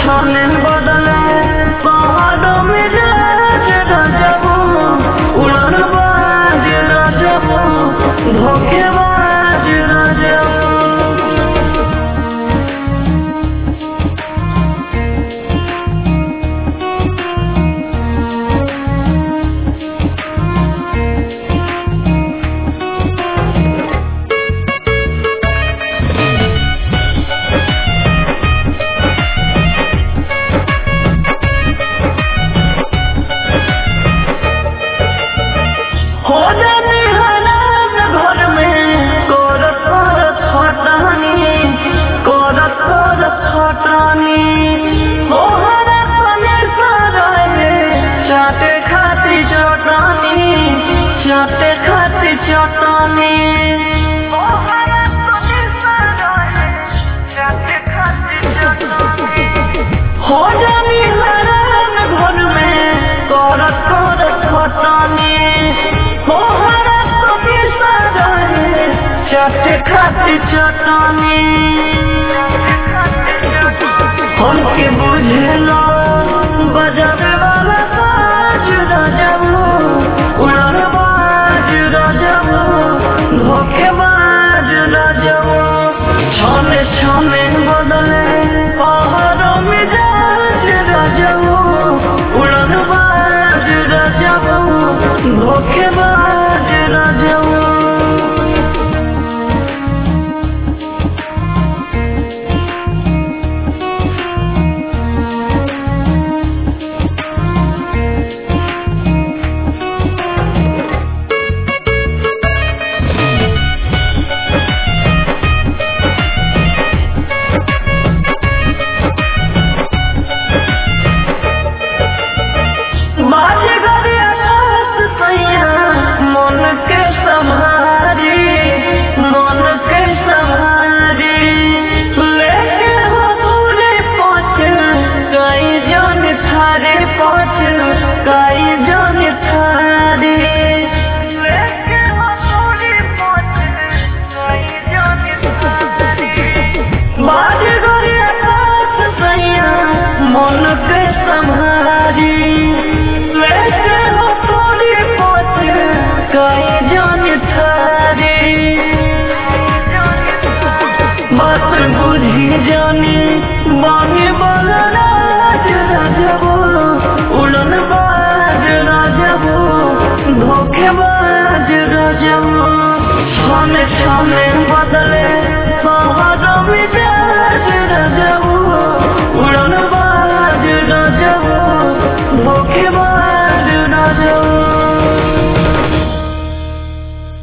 छाने बदले पहाड़ों में राज राजबो उड़न बाज राजबो धोखेबाज राजबो। चाटे खाती चटनी हो जानी हरान घर में करत करत खटनी हो हरा तो रहे चाटे खाती चटनी हमके बुझलो बजावे वाला साज राजबो उड़न धोखेबाज राजबो। छाने छाने बदले पहाड़ों में राज राजबो उड़न बाज राजबो धोखेबाज राजबो। बुझी जानी बागे वाला राज राजबो उड़न बाज राजबो धोखेबाज राजबो। छाने छाने बदले पहाड़ों में